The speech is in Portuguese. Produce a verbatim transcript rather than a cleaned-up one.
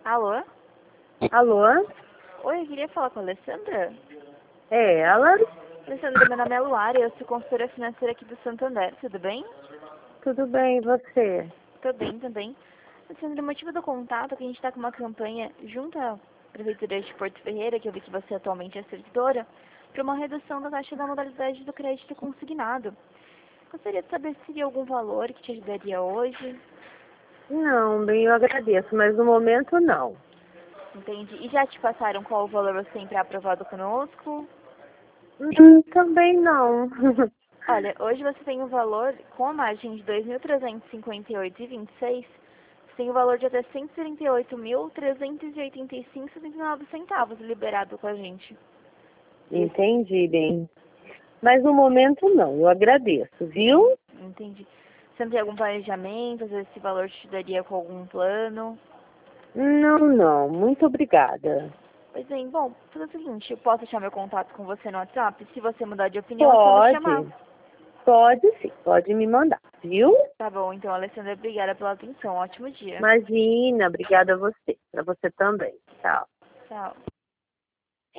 Alô? Alô? Oi, eu queria falar com a Alessandra. É ela? Alessandra, meu nome é Luara e eu sou consultora financeira aqui do Santander, tudo bem? Tudo bem, e você? Tô bem também. Alessandra, o motivo do contato é que a gente está com uma campanha junto à Prefeitura de Porto Ferreira, que eu vi que você atualmente é servidora, para uma redução da taxa da modalidade do crédito consignado. Gostaria de saber se teria algum valor que te ajudaria hoje. Não, bem, eu agradeço, mas no momento não. Entendi. E já te passaram qual o valor você tem pré-aprovado conosco? Hum, também não. Olha, hoje você tem o valor, com a margem de dois mil trezentos e cinquenta e oito vírgula vinte e seis, você tem o valor de até cento e trinta e oito mil trezentos e oitenta e cinco vírgula setenta e nove centavos liberado com a gente. Entendi, bem. Mas no momento não, eu agradeço, viu? Entendi. Você não tem algum planejamento? Às vezes esse valor te daria com algum plano? Não, não, muito obrigada. Pois bem, bom, fazer o seguinte, eu posso deixar meu contato com você no WhatsApp? Se você mudar de opinião, é só me chamar. Pode, pode sim, pode me mandar, viu? Tá bom, então, Alessandra, obrigada pela atenção. Ótimo dia. Imagina, obrigada a você, para você também. Tchau. Tchau.